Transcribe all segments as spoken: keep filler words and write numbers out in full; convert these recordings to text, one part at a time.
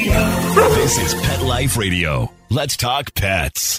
This is Pet Life Radio. Let's talk pets.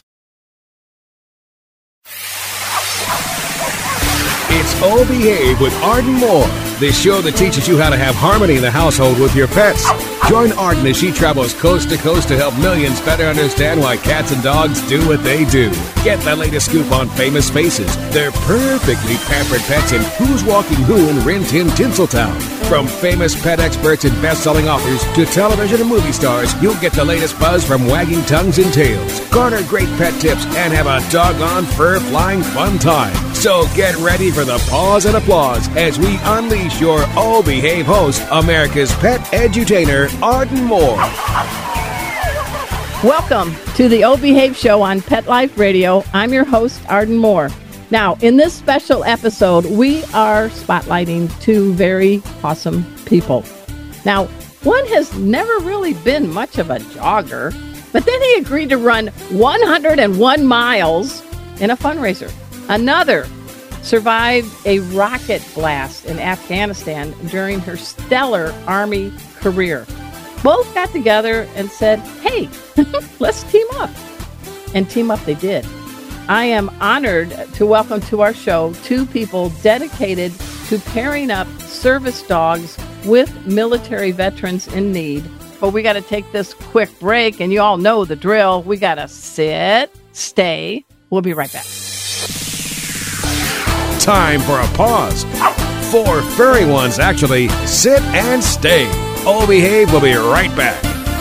It's Oh Behave with Arden Moore, the show that teaches you how to have harmony in the household with your pets. Join Arden as she travels coast to coast to help millions better understand why cats and dogs do what they do. Get the latest scoop on famous faces, their perfectly pampered pets, and who's walking who in Rin Tin Tinseltown. From famous pet experts and best-selling authors to television and movie stars, you'll get the latest buzz from wagging tongues and tails, garner great pet tips, and have a doggone fur-flying fun time. So get ready for the pause and applause as we unleash your Oh Behave host, America's pet edutainer, Arden Moore. Welcome to the Oh Behave Show on Pet Life Radio. I'm your host, Arden Moore. Now, in this special episode, we are spotlighting two very awesome people. Now, one has never really been much of a jogger, but then he agreed to run one hundred one miles in a fundraiser. Another survived a rocket blast in Afghanistan during her stellar Army career. Both got together and said, hey, let's team up. And team up they did. I am honored to welcome to our show two people dedicated to pairing up service dogs with military veterans in need. But we got to take this quick break, and you all know the drill. We got to sit, stay. We'll be right back. Time for a pause. Four furry ones actually sit and stay. Oh Behave will be right back.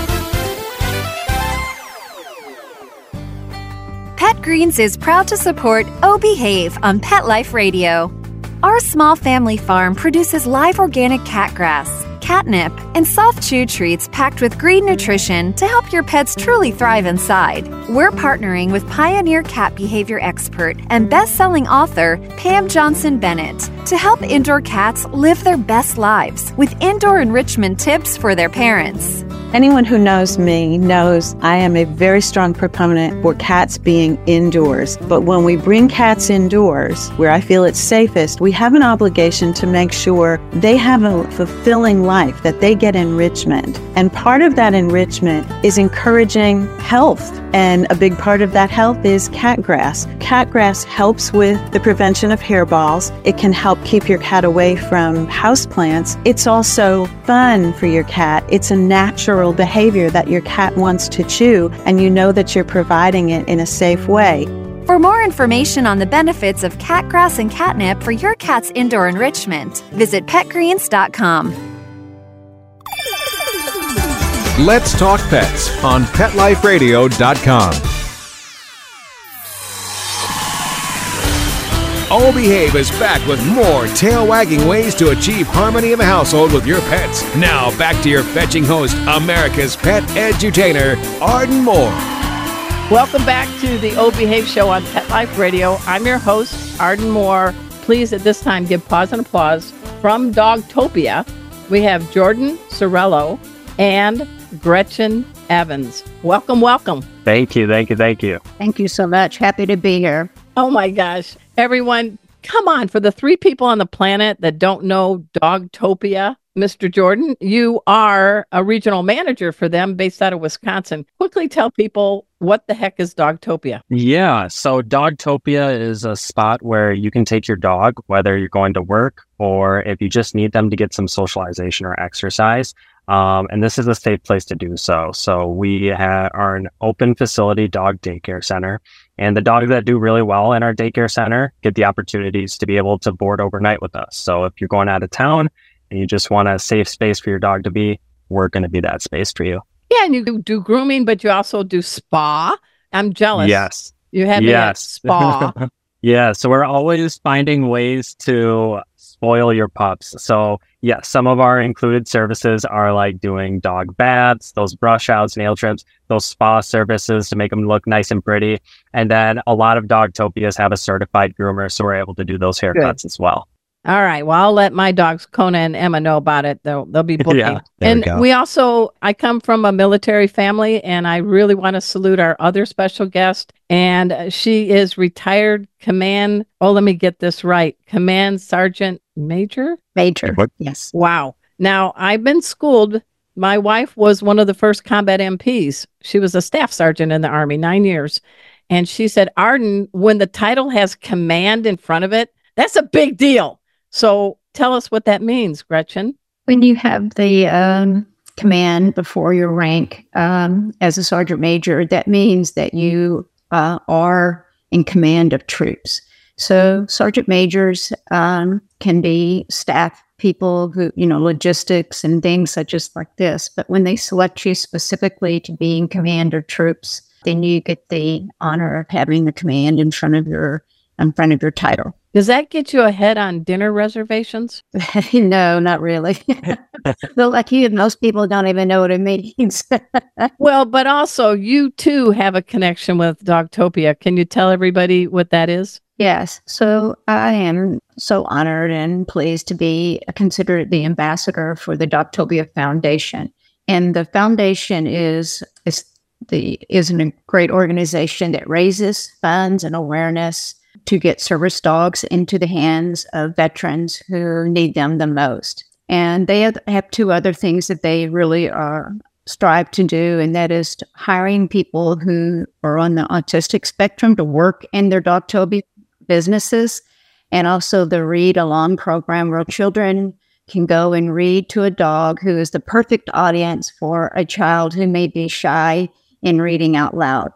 Pet Greens is proud to support Oh Behave on Pet Life Radio. Our small family farm produces live organic cat grass, catnip, and soft chew treats packed with green nutrition to help your pets truly thrive inside. We're partnering with pioneer cat behavior expert and best-selling author Pam Johnson Bennett to help indoor cats live their best lives with indoor enrichment tips for their parents. Anyone who knows me knows I am a very strong proponent for cats being indoors. But when we bring cats indoors, where I feel it's safest, we have an obligation to make sure they have a fulfilling life, that they get enrichment. And part of that enrichment is encouraging health. And a big part of that health is cat grass. Cat grass helps with the prevention of hairballs. It can help keep your cat away from houseplants. It's also fun for your cat. It's a natural behavior that your cat wants to chew, and you know that you're providing it in a safe way. For more information on the benefits of cat grass and catnip for your cat's indoor enrichment, visit pet greens dot com. Let's talk pets on pet life radio dot com. Oh Behave is back with more tail-wagging ways to achieve harmony in the household with your pets. Now, back to your fetching host, America's pet edutainer, Arden Moore. Welcome back to the Oh Behave Show on Pet Life Radio. I'm your host, Arden Moore. Please, at this time, give pause and applause from Dogtopia. We have Jordan Sorello and Gretchen Evans. Welcome, welcome. Thank you, thank you, thank you. Thank you so much. Happy to be here. Oh my gosh. Everyone, come on. For the three people on the planet that don't know Dogtopia, Mister Jordan, you are a regional manager for them based out of Wisconsin. Quickly tell people, what the heck is Dogtopia? Yeah, so Dogtopia is a spot where you can take your dog, whether you're going to work or if you just need them to get some socialization or exercise. Um, and this is a safe place to do so. So we ha- are an open facility dog daycare center. And the dogs that do really well in our daycare center get the opportunities to be able to board overnight with us. So if you're going out of town and you just want a safe space for your dog to be, we're going to be that space for you. Yeah, and you do, do grooming, but you also do spa. I'm jealous. Yes. You have me at spa. Yeah, so we're always finding ways to spoil your pups. So yeah, some of our included services are like doing dog baths, those brush outs, nail trims, those spa services to make them look nice and pretty. And then a lot of Dogtopias have a certified groomer, so we're able to do those haircuts Good. As well. All right. Well, I'll let my dogs, Kona and Emma, know about it. They'll, they'll be booking. Yeah, and we, we also, I come from a military family, and I really want to salute our other special guest. And she is retired command. Oh, let me get this right. Command Sergeant Major? Major. What? Yes. Wow. Now, I've been schooled My wife was one of the first combat M Ps. She was a staff sergeant in the Army, nine years. And she said, Arden, when the title has command in front of it, that's a big deal. So tell us what that means, Gretchen. When you have the um, command before your rank um, as a sergeant major, that means that you uh, are in command of troops. So sergeant majors um, can be staff people who, you know, logistics and things such as like this. But when they select you specifically to be in command of troops, then you get the honor of having the command in front of your in front of your title. Does that get you ahead on dinner reservations? No, not really. So like you, most people don't even know what it means. Well, but also you too have a connection with Dogtopia. Can you tell everybody what that is? Yes. So I am so honored and pleased to be considered the ambassador for the Dogtopia Foundation. And the foundation is, is, the, is a great organization that raises funds and awareness to get service dogs into the hands of veterans who need them the most. And they have, have two other things that they really are strive to do, and that is hiring people who are on the autistic spectrum to work in their Dogtopia businesses, and also the Read Along program where children can go and read to a dog who is the perfect audience for a child who may be shy in reading out loud.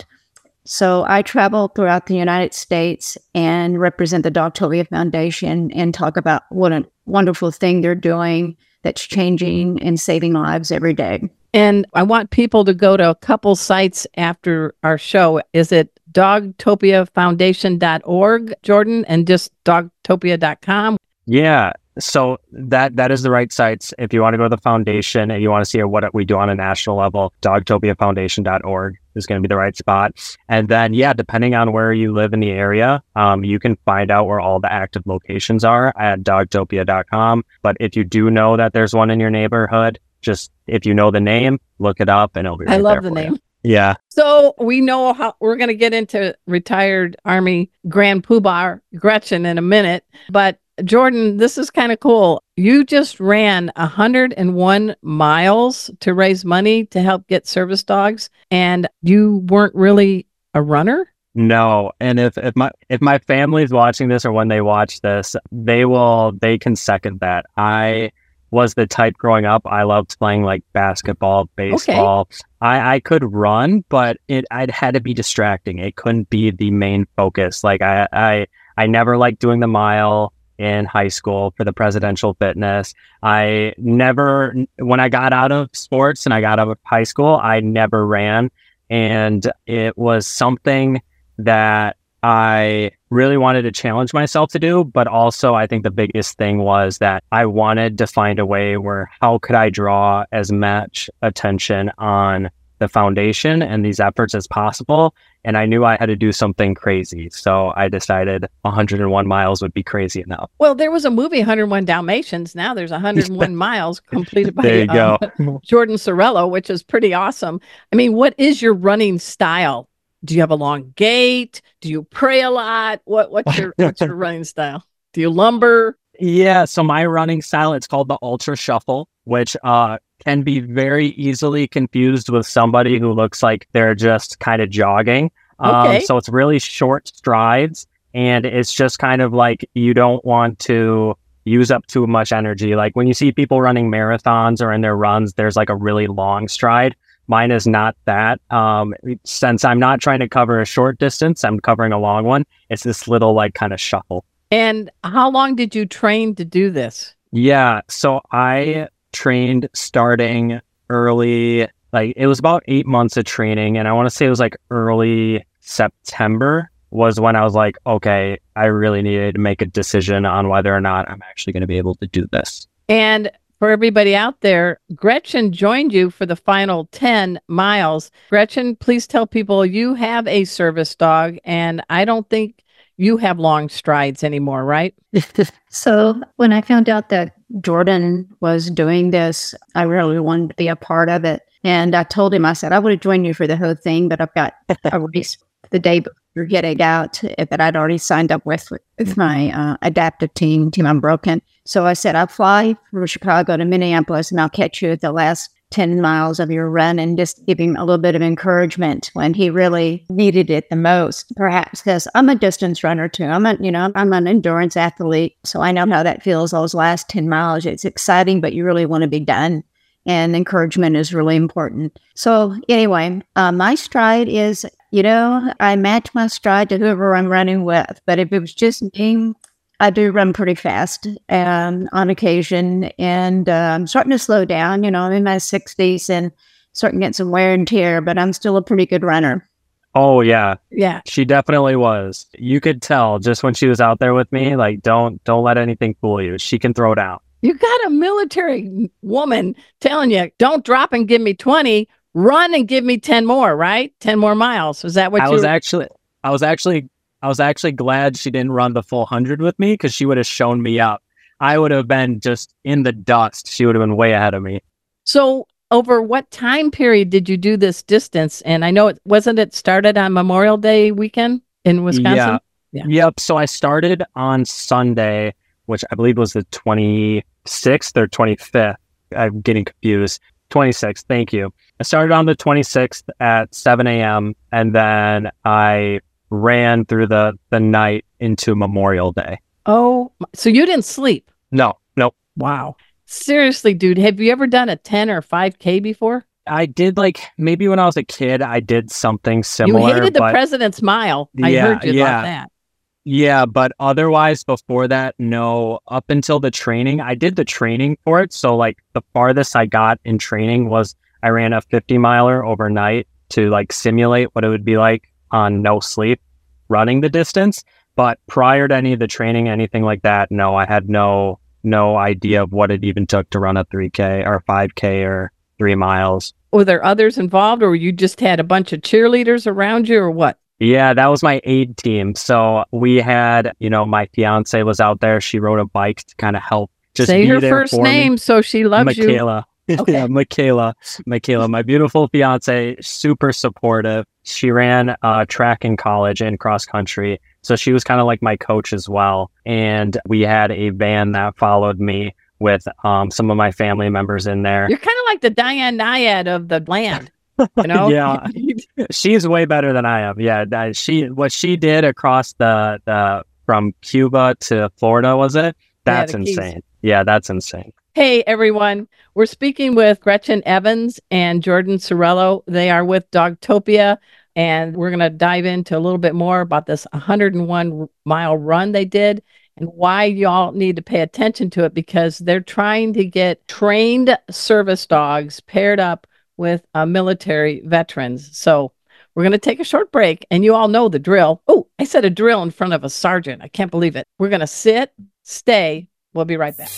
So I travel throughout the United States and represent the Dogtopia Foundation and talk about what a wonderful thing they're doing that's changing and saving lives every day. And I want people to go to a couple sites after our show. Is it dogtopia foundation dot org, Jordan, and just dogtopia dot com? Yeah. So that that is the right sites. If you want to go to the foundation and you want to see what we do on a national level, dogtopia foundation dot org is going to be the right spot. And then, yeah, depending on where you live in the area, um, you can find out where all the active locations are at dogtopia dot com. But if you do know that there's one in your neighborhood, just if you know the name, look it up and it'll be right I love there the for name. You. Yeah. So we know how we're going to get into retired Army Grand Poobah Gretchen in a minute, but Jordan, this is kind of cool. You just ran one hundred one miles to raise money to help get service dogs, and you weren't really a runner? No. And if, if my if my family's watching this or when they watch this, they will they can second that. I was the type growing up, I loved playing like basketball, baseball. Okay. I, I could run, but it I'd had to be distracting. It couldn't be the main focus. Like I I, I never liked doing the mile in high school for the presidential fitness. I never, when I got out of sports and I got out of high school, I never ran. And it was something that I really wanted to challenge myself to do. But also, I think the biggest thing was that I wanted to find a way where how could I draw as much attention on the foundation and these efforts as possible. And I knew I had to do something crazy. So I decided one hundred one miles would be crazy enough. Well, there was a movie, one hundred one Dalmatians. Now there's one hundred one miles completed by there you um, go. Jordan Sorello, which is pretty awesome. I mean, what is your running style? Do you have a long gait? Do you pray a lot? What What's your what's your running style? Do you lumber? Yeah, so my running style, it's called the Ultra Shuffle, which uh, can be very easily confused with somebody who looks like they're just kind of jogging. Okay. Um, so it's really short strides, and it's just kind of like you don't want to use up too much energy. Like when you see people running marathons or in their runs, there's like a really long stride. Mine is not that. Um, since I'm not trying to cover a short distance, I'm covering a long one. It's this little like kind of shuffle. And how long did you train to do this? Yeah, so I trained starting early, like it was about eight months of training. And I want to say it was like early September was when I was like, okay, I really needed to make a decision on whether or not I'm actually going to be able to do this. And for everybody out there, Gretchen joined you for the final ten miles. Gretchen, please tell people you have a service dog, and I don't think you have long strides anymore, right? So when I found out that Jordan was doing this, I really wanted to be a part of it. And I told him, I said, I would have joined you for the whole thing, but I've got a race the day before getting out that I'd already signed up with with my uh, adaptive team, Team Unbroken. So I said, I'll fly from Chicago to Minneapolis and I'll catch you at the last ten miles of your run and just give him a little bit of encouragement when he really needed it the most. Perhaps because I'm a distance runner too. I'm a, you know, I'm an endurance athlete. So I know how that feels those last ten miles. It's exciting, but you really want to be done. And encouragement is really important. So anyway, uh, my stride is, you know, I match my stride to whoever I'm running with. But if it was just me, I do run pretty fast um, on occasion. And uh, I'm starting to slow down. You know, I'm in my sixties and starting to get some wear and tear, but I'm still a pretty good runner. Oh, yeah. Yeah. She definitely was. You could tell just when she was out there with me, like, don't don't let anything fool you. She can throw down. You got a military woman telling you, don't drop and give me twenty, run and give me ten more, right? ten more miles. Was that what I you was were- actually, I was actually, I was actually glad she didn't run the full hundred with me because she would have shown me up. I would have been just in the dust. She would have been way ahead of me. So over what time period did you do this distance? And I know it wasn't it started on Memorial Day weekend in Wisconsin? Yeah. Yeah. Yep. So I started on Sunday, which I believe was the twenty-sixth or twenty-fifth. I'm getting confused. twenty-sixth. Thank you. I started on the twenty-sixth at seven a.m. and then I ran through the, the night into Memorial Day. Oh, so you didn't sleep? No, no. Wow. Seriously, dude, have you ever done a ten or five K before? I did like maybe when I was a kid, I did something similar. You hated the but, President's Mile. I Yeah, heard you yeah. about that. Yeah, but otherwise before that, no. Up until the training, I did the training for it. So like the farthest I got in training was I ran a fifty miler overnight to like simulate what it would be like on no sleep running the distance. But prior to any of the training, anything like that, no, I had no no idea of what it even took to run a three K or five K or three miles. Were there others involved, or you just had a bunch of cheerleaders around you, or what? Yeah, that was my aid team. So we had, you know, my fiance was out there. She rode a bike to kind of help just Say be her there first for name me. so she loves you. Michaela. Okay. Yeah, Michaela. Michaela, my beautiful fiance, super supportive. She ran uh, track in college and cross country. So she was kind of like my coach as well. And we had a van that followed me with um, some of my family members in there. You're kind of like the Diane Nyad of the land, you know? Yeah. She's way better than I am. Yeah, that she what she did across the the from Cuba to Florida, was it? That's the Keys. insane. Yeah, that's insane. Hey, everyone. We're speaking with Gretchen Evans and Jordan Sorello. They are with Dogtopia, and we're going to dive into a little bit more about this one hundred one mile run they did and why y'all need to pay attention to it, because they're trying to get trained service dogs paired up with uh, military veterans. So we're going to take a short break, and you all know the drill. Oh, I said a drill in front of a sergeant. I can't believe it. We're going to sit, stay. We'll be right back.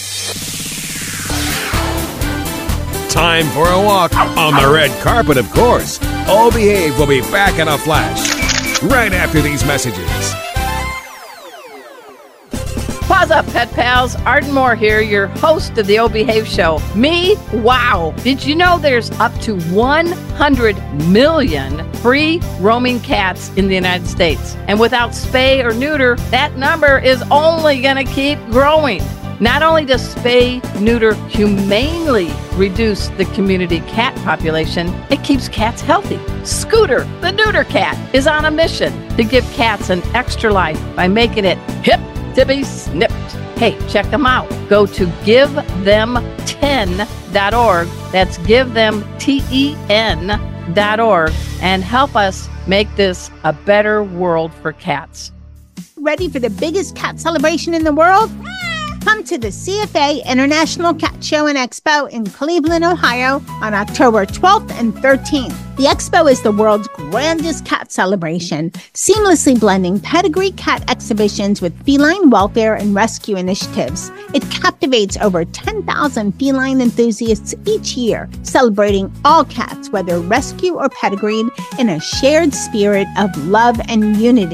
Time for a walk on the red carpet, of course. Oh Behave will be back in a flash right after these messages. Pause up, pet pals. Arden Moore here, your host of the O Behave Show. Me? Wow. Did you know there's up to one hundred million free roaming cats in the United States? And without spay or neuter, that number is only going to keep growing. Not only does spay neuter humanely reduce the community cat population, it keeps cats healthy. Scooter, the neuter cat, is on a mission to give cats an extra life by making it hip to be snipped. Hey, check them out. Go to give them ten dot org. That's give them ten dot org and help us make this a better world for cats. Ready for the biggest cat celebration in the world? Come to the C F A International Cat Show and Expo in Cleveland, Ohio on October twelfth and thirteenth. The expo is the world's grandest cat celebration, seamlessly blending pedigree cat exhibitions with feline welfare and rescue initiatives. It captivates over ten thousand feline enthusiasts each year, celebrating all cats, whether rescue or pedigreed, in a shared spirit of love and unity.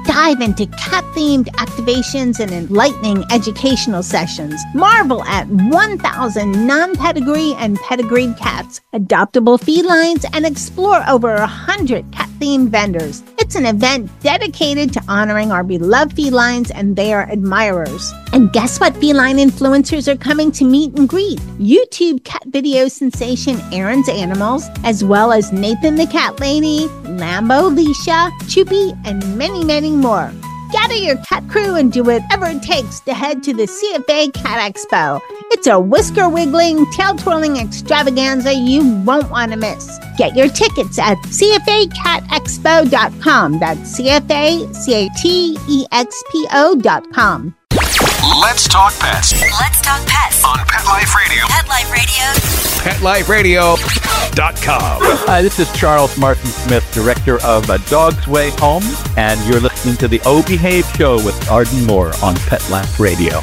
Dive into cat-themed activations and enlightening educational sessions. Marvel at one thousand non-pedigree and pedigreed cats, adoptable felines, and explore over one hundred cat-themed vendors. It's an event dedicated to honoring our beloved felines and their admirers. And guess what feline influencers are coming to meet and greet? YouTube cat video sensation Aaron's Animals, as well as Nathan the Cat Lady, Lambo Leisha, Choopy, and many, many more. Gather your cat crew and do whatever it takes to head to the C F A Cat Expo. It's a whisker-wiggling, tail-twirling extravaganza you won't want to miss. Get your tickets at C F A cat expo dot com. That's C F A C A T E X P O dot com. Let's talk pets. Let's talk pets On Pet Life Radio. Pet Life Radio. pet life radio Dot com. Hi, this is Charles Martin Smith, director of A Dog's Way Home, and you're listening to the O Behave Show with Arden Moore on Pet Life Radio.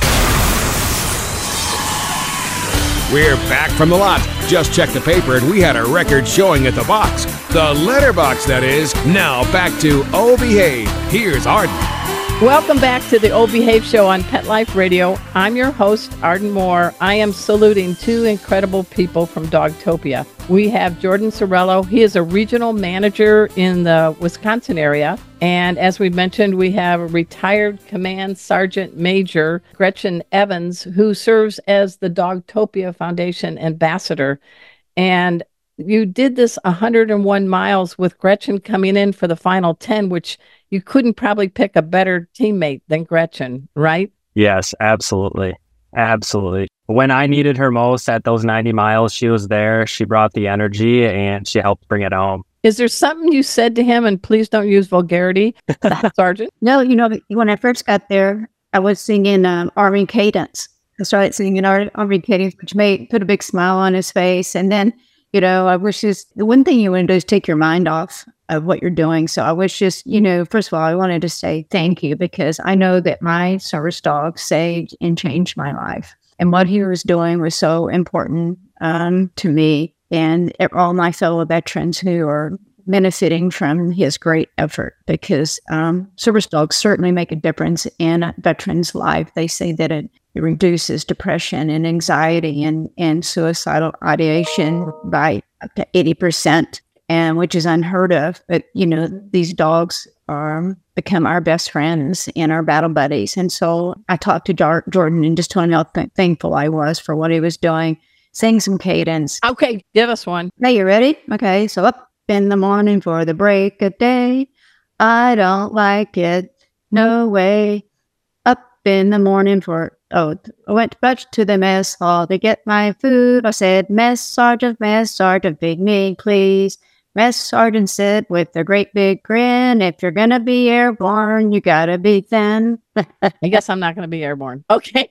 We're back from the lot. Just checked the paper and we had a record showing at the box. The letterbox, that is. Now back to O Behave. Here's Arden. Welcome back to the O Behave Show on Pet Life Radio. I'm your host, Arden Moore. I am saluting two incredible people from Dogtopia. We have Jordan Sorello. He is a regional manager in the Wisconsin area. And as we mentioned, we have a retired Command Sergeant Major, Gretchen Evans, who serves as the Dogtopia Foundation ambassador. And you did this one hundred one miles with Gretchen coming in for the final ten, which you couldn't probably pick a better teammate than Gretchen, right? Yes, absolutely. Absolutely. When I needed her most at those ninety miles, she was there. She brought the energy and she helped bring it home. Is there something you said to him, and please don't use vulgarity, Sergeant? No, you know, when I first got there, I was singing um, Army Cadence. I started singing Ar- Army Cadence, which made put a big smile on his face. And then, you know, I wish just the one thing you want to do is take your mind off of what you're doing. So I wish just, you know, first of all, I wanted to say thank you because I know that my service dog saved and changed my life. And what he was doing was so important um, to me and all my fellow veterans who are benefiting from his great effort because um, service dogs certainly make a difference in a veteran's life. They say that it, it reduces depression and anxiety and, and suicidal ideation by up to eighty percent, and which is unheard of. But, you know, these dogs are become our best friends and our battle buddies. And so I talked to Jar- Jordan and just told him how th- thankful I was for what he was doing. Sing some cadence. Okay, give us one. Hey, you ready? Okay, so up in the morning for the break of day. I don't like it. No way. Up in the morning for, oh, I went back to the mess hall to get my food. I said, Mess Sergeant, Mess Sergeant, feed me, please. Mess Sergeant said with a great big grin, if you're going to be airborne, you got to be thin. I guess I'm not going to be airborne. Okay.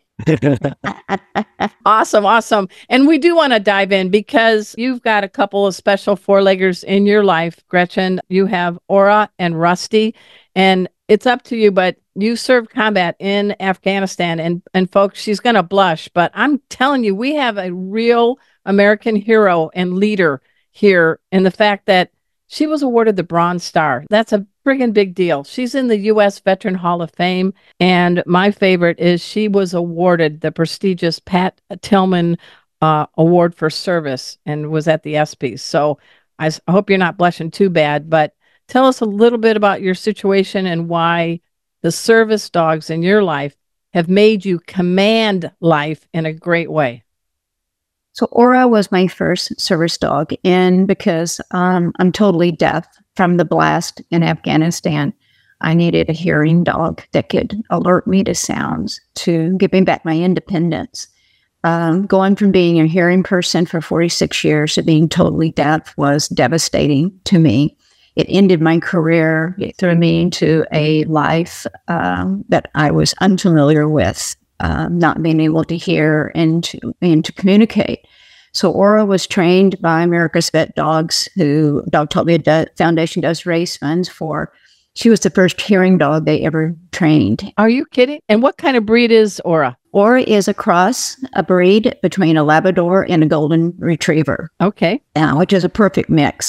Awesome, awesome. And we do want to dive in because you've got a couple of special four-leggers in your life, Gretchen. You have Aura and Rusty, and it's up to you, but you served combat in Afghanistan. And, and folks, she's going to blush, but I'm telling you, we have a real American hero and leader here in the fact that she was awarded the Bronze Star. That's a friggin' big deal. She's in the U S Veteran Hall of Fame. And my favorite is she was awarded the prestigious Pat Tillman uh, Award for Service and was at the ESPYs. So I s- hope you're not blushing too bad, but tell us a little bit about your situation and why the service dogs in your life have made you command life in a great way. So Aura was my first service dog, and because um, I'm totally deaf from the blast in Afghanistan, I needed a hearing dog that could alert me to sounds to give me back my independence. Um, going from being a hearing person for forty-six years to being totally deaf was devastating to me. It ended my career. It threw me into a life um, that I was unfamiliar with. Um, not being able to hear and to, and to communicate. So Aura was trained by America's Vet Dogs, who Dogtopia do, Foundation does raise funds for. She was the first hearing dog they ever trained. Are you kidding? And what kind of breed is Aura? Aura is a cross, a breed between a Labrador and a Golden Retriever. Okay. Uh, which is a perfect mix.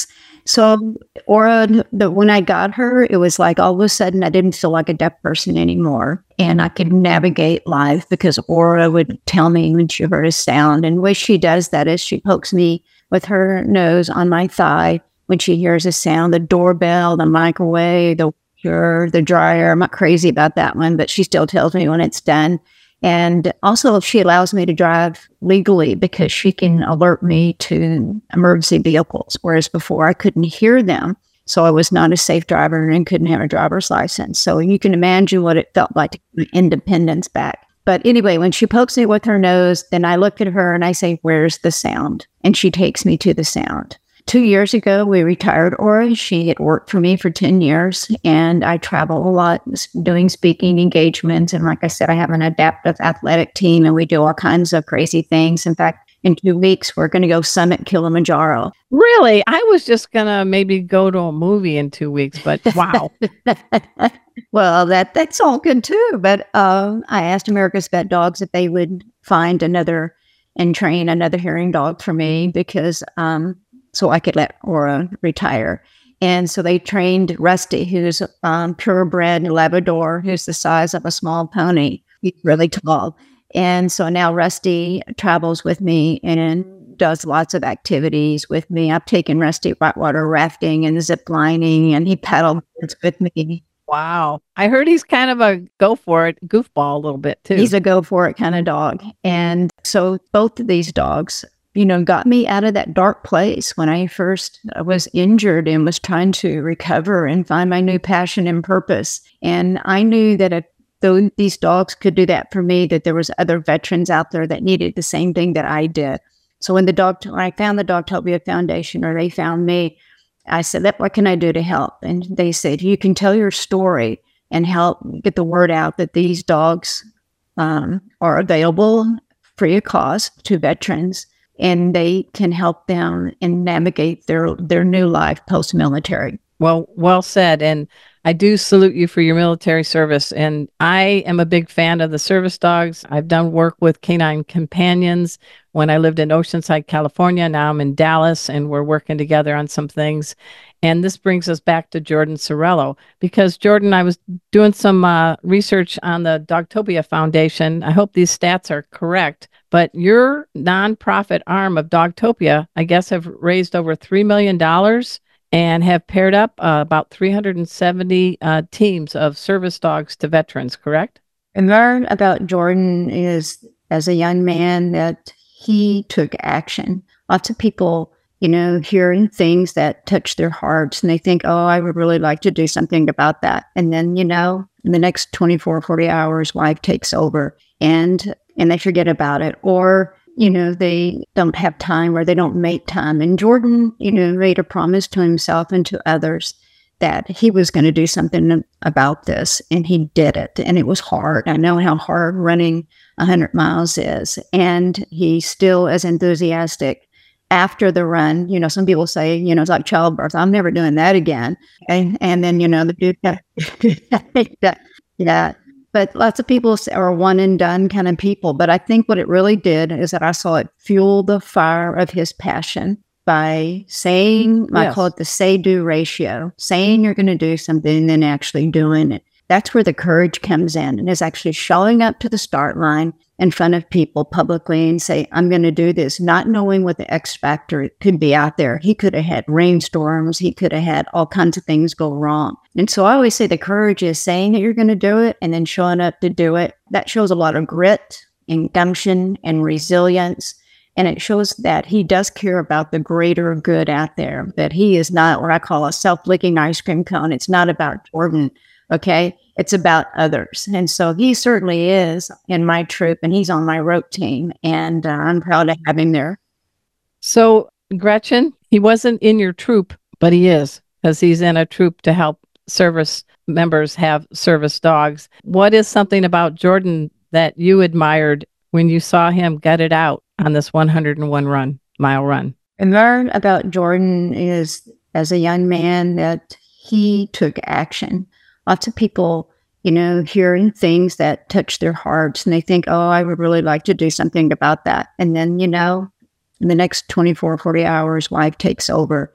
So Aura, the, when I got her, it was like all of a sudden I didn't feel like a deaf person anymore. And I could navigate life because Aura would tell me when she heard a sound. And the way she does that is she pokes me with her nose on my thigh when she hears a sound, the doorbell, the microwave, the washer, the dryer. I'm not crazy about that one, but she still tells me when it's done. And also she allows me to drive legally because she can alert me to emergency vehicles, whereas before I couldn't hear them. So I was not a safe driver and couldn't have a driver's license. So you can imagine what it felt like to get independence back. But anyway, when she pokes me with her nose, then I look at her and I say, where's the sound? And she takes me to the sound. Two years ago, we retired Aura. She had worked for me for ten years, and I travel a lot doing speaking engagements. And like I said, I have an adaptive athletic team, and we do all kinds of crazy things. In fact, in two weeks, we're going to go summit Kilimanjaro. Really? I was just going to maybe go to a movie in two weeks, but wow. Well, that that's all good too. But uh, I asked America's Pet Dogs if they would find another and train another hearing dog for me because um, so I could let Aura retire. And so they trained Rusty, who's um, purebred Labrador, who's the size of a small pony. He's really tall. And so now Rusty travels with me and does lots of activities with me. I've taken Rusty whitewater rafting and zip lining, and he paddleboards with me. Wow. I heard he's kind of a go for it goofball a little bit too. He's a go for it kind of dog. And so both of these dogs, you know, got me out of that dark place when I first was injured and was trying to recover and find my new passion and purpose. And I knew that if though these dogs could do that for me, that there was other veterans out there that needed the same thing that I did. So when the dog, when I found the Dogtopia Foundation, or they found me, I said, what can I do to help? And they said, you can tell your story and help get the word out that these dogs um, are available free of cost to veterans, and they can help them and navigate their, their new life post-military. Well, well said. And I do salute you for your military service. And I am a big fan of the service dogs. I've done work with Canine Companions when I lived in Oceanside, California. Now I'm in Dallas, and we're working together on some things. And this brings us back to Jordan Sorello, because Jordan, I was doing some uh, research on the Dogtopia Foundation. I hope these stats are correct, but your nonprofit arm of Dogtopia, I guess, have raised over three million dollars and have paired up uh, about three hundred seventy uh, teams of service dogs to veterans, correct? And learn about Jordan is, as a young man, that he took action. Lots of people, you know, hearing things that touch their hearts, and they think, oh, I would really like to do something about that. And then, you know, in the next twenty-four, forty hours, life takes over, and and they forget about it. Or you know, they don't have time, or they don't make time. And Jordan, you know, made a promise to himself and to others that he was going to do something about this, and he did it. And it was hard. I know how hard running one hundred miles is. And he's still as enthusiastic after the run. You know, some people say, you know, it's like childbirth. I'm never doing that again. And, and then, you know, the dude, yeah. But lots of people are one and done kind of people. But I think what it really did is that I saw it fuel the fire of his passion by saying, yes. I call it the say-do ratio, saying you're going to do something and then actually doing it. That's where the courage comes in, and is actually showing up to the start line in front of people publicly and say, I'm going to do this, not knowing what the X factor could be out there. He could have had rainstorms. He could have had all kinds of things go wrong. And so I always say the courage is saying that you're going to do it and then showing up to do it. That shows a lot of grit and gumption and resilience. And it shows that he does care about the greater good out there, that he is not what I call a self-licking ice cream cone. It's not about Jordan. Okay. It's about others. And so he certainly is in my troop, and he's on my rope team, and uh, I'm proud to have him there. So Gretchen, he wasn't in your troop, but he is, because he's in a troop to help service members have service dogs. What is something about Jordan that you admired when you saw him get it out on this one hundred one run, mile run? And learn about Jordan is, as a young man, that he took action. Lots of people, you know, hearing things that touch their hearts, and they think, oh, I would really like to do something about that. And then, you know, in the next twenty-four, forty hours, life takes over,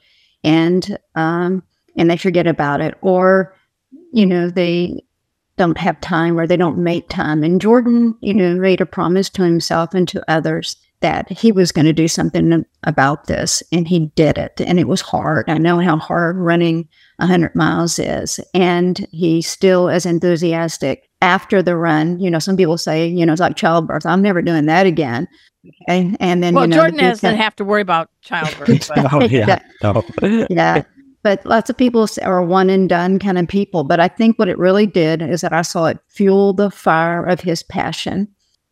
and um, and they forget about it, or you know they don't have time or they don't make time. And Jordan, you know, made a promise to himself and to others that he was going to do something about this, and he did it. And it was hard. I know how hard running one hundred miles is, and he's still as enthusiastic after the run. You know, some people say, you know, it's like childbirth. I'm never doing that again. Okay? And then, well, you know, Jordan the doesn't have to worry about childbirth. But. Oh, yeah. No. yeah. But lots of people are one and done kind of people. But I think what it really did is that I saw it fuel the fire of his passion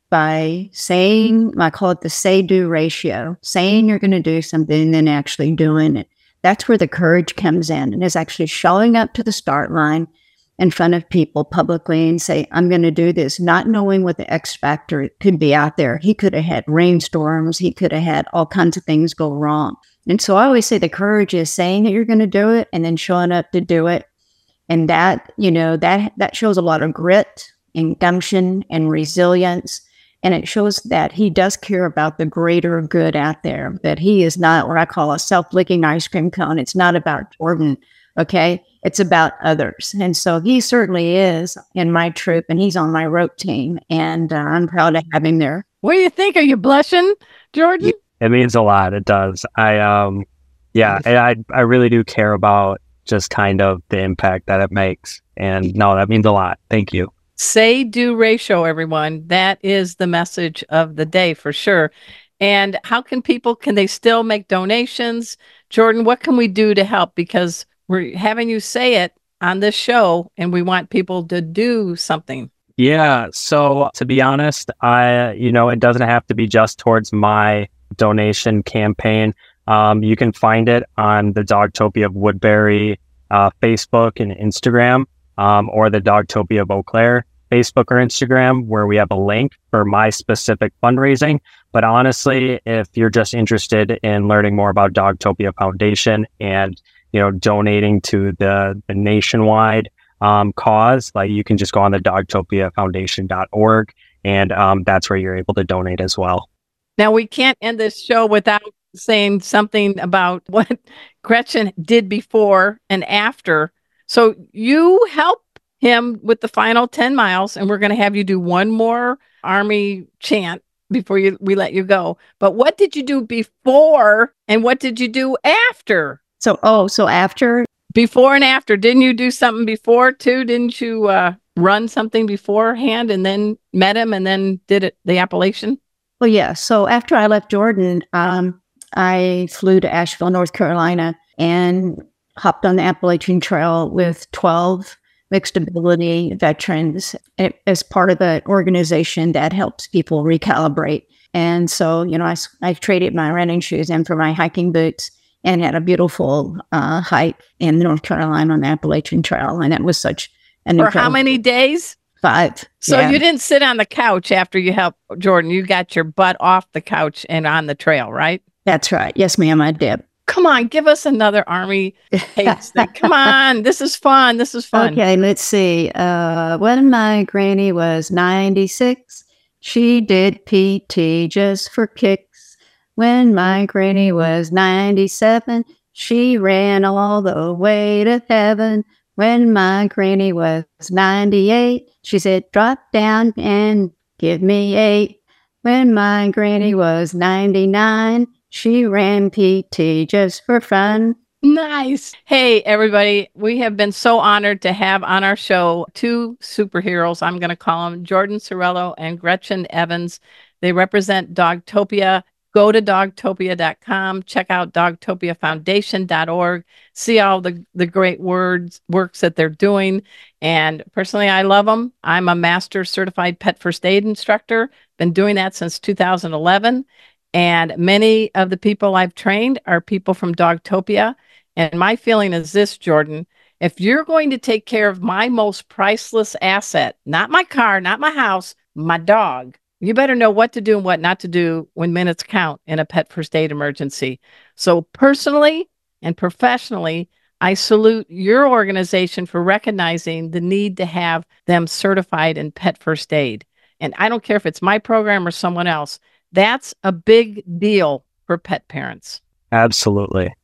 by saying, I call it the say-do ratio, saying you're going to do something and then actually doing it. That's where the courage comes in, and is actually showing up to the start line in front of people publicly and say, I'm going to do this, not knowing what the X factor could be out there. He could have had rainstorms. He could have had all kinds of things go wrong. And so I always say the courage is saying that you're going to do it and then showing up to do it. And that, you know, that, that shows a lot of grit and gumption and resilience. And it shows that he does care about the greater good out there, that he is not what I call a self-licking ice cream cone. It's not about Jordan, okay? It's about others. And so he certainly is in my troop, and he's on my rope team, and uh, I'm proud to have him there. What do you think? Are you blushing, Jordan? It means a lot. It does. I, um, yeah, I, I really do care about just kind of the impact that it makes. And no, that means a lot. Thank you. Say-do ratio, everyone. That is the message of the day for sure. And how can people, can they still make donations? Jordan, what can we do to help? Because we're having you say it on this show, and we want people to do something. Yeah. So to be honest, I, you know, it doesn't have to be just towards my donation campaign. Um, you can find it on the Dogtopia of Woodbury uh, Facebook and Instagram, um, or the Dogtopia of Eau Claire Facebook or Instagram, where we have a link for my specific fundraising. But honestly, if you're just interested in learning more about Dogtopia Foundation and, you know, donating to the, the nationwide um, cause, like, you can just go on the dogtopia foundation dot org, and um, that's where you're able to donate as well. Now, we can't end this show without saying something about what Gretchen did before and after. So you help him with the final ten miles, and we're going to have you do one more Army chant before you we let you go. But what did you do before, and what did you do after? So, oh, so after? Before and after. Didn't you do something before, too? Didn't you uh, run something beforehand and then met him and then did it, the Appalachian? Well, yeah. So after I left Jordan, um, I flew to Asheville, North Carolina, and hopped on the Appalachian Trail with twelve mixed ability veterans as part of an organization that helps people recalibrate. And so, you know, I, I traded my running shoes in for my hiking boots, and had a beautiful uh, hike in North Carolina on the Appalachian Trail. And it was such an For incredible... how many days? Five. So yeah. you didn't sit on the couch after you helped Jordan. You got your butt off the couch and on the trail, right? That's right. Yes, ma'am, I did. Come on, give us another Army hates thing. Come on, this is fun. This is fun. Okay, let's see. Uh, when my granny was ninety-six, she did P T just for kicks. When my granny was ninety-seven, she ran all the way to heaven. When my granny was ninety-eight, she said, drop down and give me eight. When my granny was ninety-nine, she ran P T just for fun. Nice. Hey, everybody. We have been so honored to have on our show two superheroes. I'm going to call them Jordan Cerullo and Gretchen Evans. They represent Dogtopia. Go to dogtopia dot com, check out dogtopia foundation dot org, see all the, the great words, works that they're doing. And personally, I love them. I'm a master certified pet first aid instructor, been doing that since two thousand eleven. And many of the people I've trained are people from Dogtopia. And my feeling is this, Jordan, if you're going to take care of my most priceless asset, not my car, not my house, my dog, you better know what to do and what not to do when minutes count in a pet first aid emergency. So personally and professionally, I salute your organization for recognizing the need to have them certified in pet first aid. And I don't care if it's my program or someone else. That's a big deal for pet parents. Absolutely.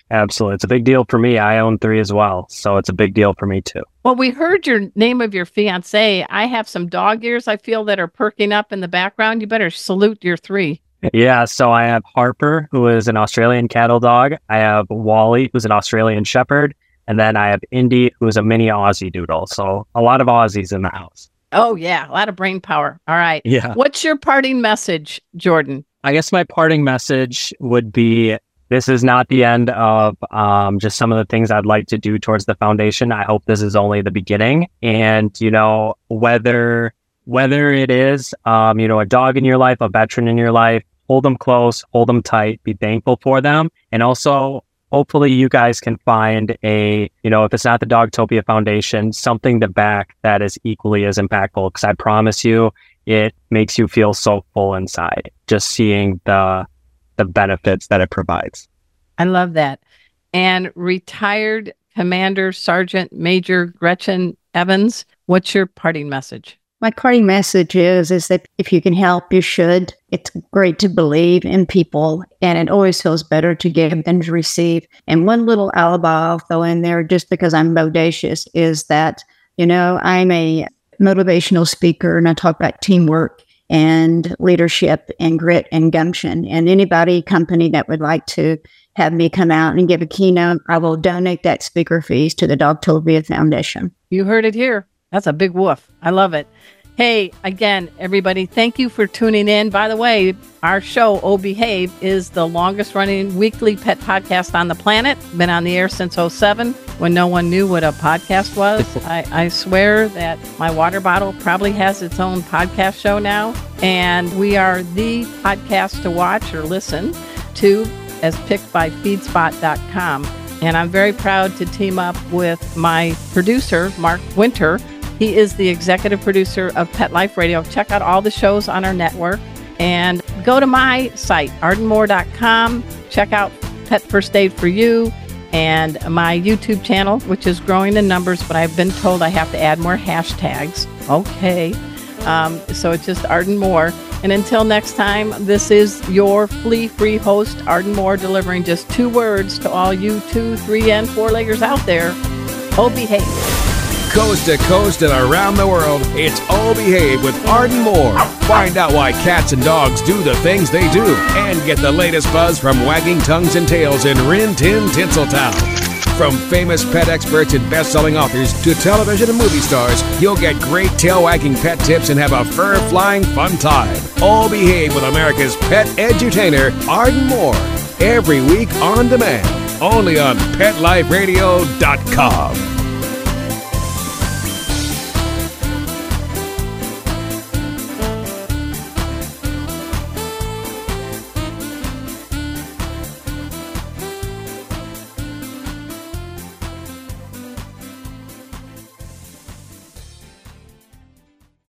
Absolutely. It's a big deal for me. I own three as well. So it's a big deal for me too. Well, we heard your name of your fiance. I have some dog ears I feel that are perking up in the background. You better salute your three. Yeah. So I have Harper, who is an Australian cattle dog. I have Wally, who's an Australian Shepherd. And then I have Indy, who is a mini Aussie Doodle. So a lot of Aussies in the house. Oh, yeah. A lot of brain power. All right. Yeah. What's your parting message, Jordan? I guess my parting message would be, this is not the end of um, just some of the things I'd like to do towards the foundation. I hope this is only the beginning. And, you know, whether whether it is, um, you know, a dog in your life, a veteran in your life, hold them close, hold them tight, be thankful for them. And also, hopefully you guys can find a, you know, if it's not the Dogtopia Foundation, something to back that is equally as impactful. Because I promise you, it makes you feel so full inside, just seeing the the benefits that it provides. I love that. And retired Commander Sergeant Major Gretchen Evans, what's your parting message? My parting message is, is that if you can help, you should. It's great to believe in people, and it always feels better to give than to receive. And one little alibi I'll throw in there, just because I'm bodacious, is that, you know, I'm a motivational speaker, and I talk about teamwork and leadership and grit and gumption. And anybody, company that would like to have me come out and give a keynote, I will donate that speaker fees to the Dogtopia Foundation. You heard it here. That's a big woof. I love it. Hey, again, everybody, thank you for tuning in. By the way, our show, Oh Behave, is the longest running weekly pet podcast on the planet. Been on the air since oh seven, when no one knew what a podcast was. I, I swear that my water bottle probably has its own podcast show now. And we are the podcast to watch or listen to, as picked by feedspot dot com. And I'm very proud to team up with my producer, Mark Winter. He is the executive producer of Pet Life Radio. Check out all the shows on our network and go to my site, arden moore dot com. Check out Pet First Aid for You and my YouTube channel, which is growing in numbers, but I've been told I have to add more hashtags. Okay. Um, so it's just Arden Moore. And until next time, this is your flea-free host, Arden Moore, delivering just two words to all you two, three, and four-leggers out there. Oh, behave. Coast to coast and around the world, it's Oh Behave with Arden Moore. Find out why cats and dogs do the things they do, and get the latest buzz from wagging tongues and tails in Rin Tin Tinseltown. From famous pet experts and best-selling authors to television and movie stars, you'll get great tail-wagging pet tips and have a fur-flying fun time. Oh Behave with America's pet edutainer, Arden Moore. Every week on demand, only on pet life radio dot com.